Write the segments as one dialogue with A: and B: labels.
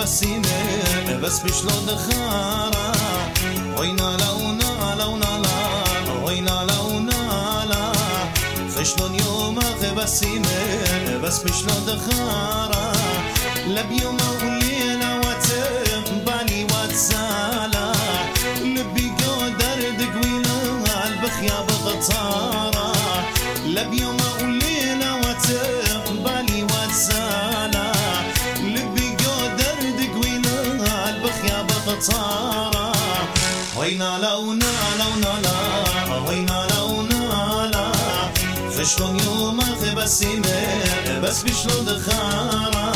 A: بسيمة بس بشلو دخارة وينا لونا لونا لا وينا لونا لا خشلون يوم بسيمة بس بشلو دخارة لبيوم وليلة وتبالي وتزالة لبي قدر دقويلة البخيا بغطارة لبيوم وليلة وتبالي وتزالة لبي قدر دقويلة البخيا بغطارة وينا لونا لونا لا وينا لونا لا خشلون يوم بسيمة بس بشلو دخارة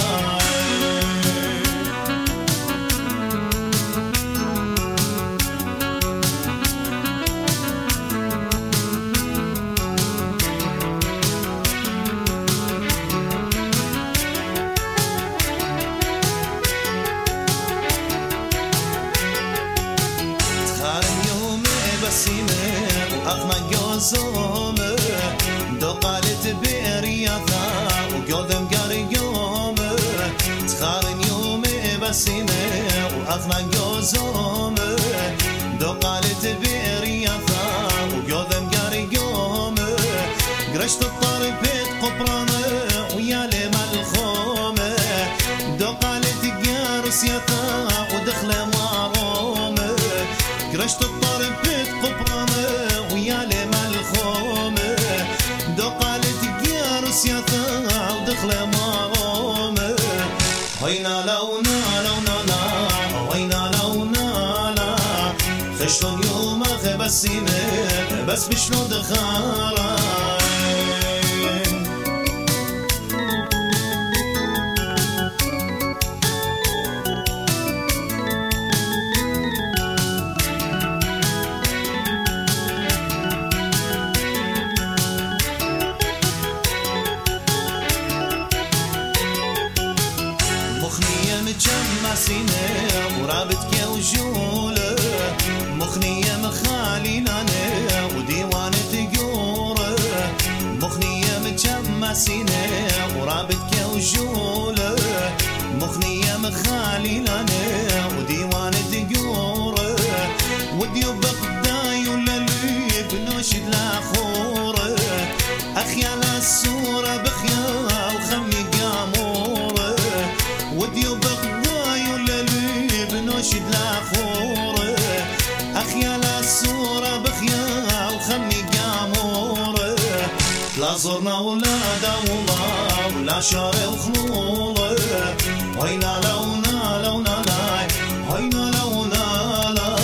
A: وأغنى جوزهم دو قالت برياضة وقودم قاري يوم تخارن يوم بسيمة وأغنى جوزهم دو قالت برياضة وقودم قاري يوم قرشت الطارب بيت قبرانة ويا لما الخوم دو قالت قارس يطا ودخل معروم قرشت الطارب بيت قبرانة ويا لما الخوم دو قالت قارس يطا ودخل معروم وينا لونا لونا لا وينا لونا لا خشلون يوم بسيمة بس بشلو دخارة مخنية متجمسينة ورابط كوجولة مخنية مخالينانة وديوان تقورة مخنية متجمسينة ورابط كوجولة مخنية مخالينانة وديوان تقورة وديو بقداي وللي بنوشد لاخورة أخيال السورة بخيا وخمي قامورة وديو بغضاي وللي بنوشد لاخورة أخيال السورة بخيا وخمي قامورة لا زرنا ولا داوما ولا شاري وخلولة وينا لونا لونا لاي وينا لونا لاي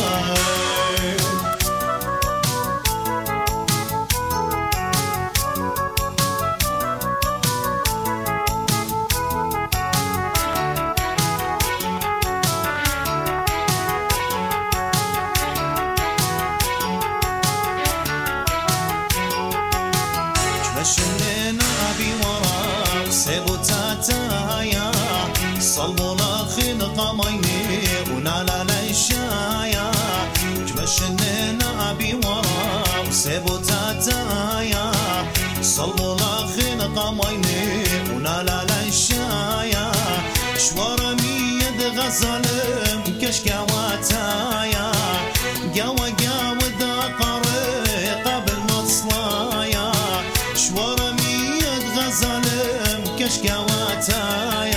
A: شننا بورا سيبو تاتايا صلبو لاخين قميني ونالا ليشايا جمشننا بورا سيبو تاتايا صلبو لاخين قميني ونالا ليشايا شوار ميد غزل كشكا واتايا قاوة قاوة داقر قبل مصلايا شوار ميد غزل كشكا واتايا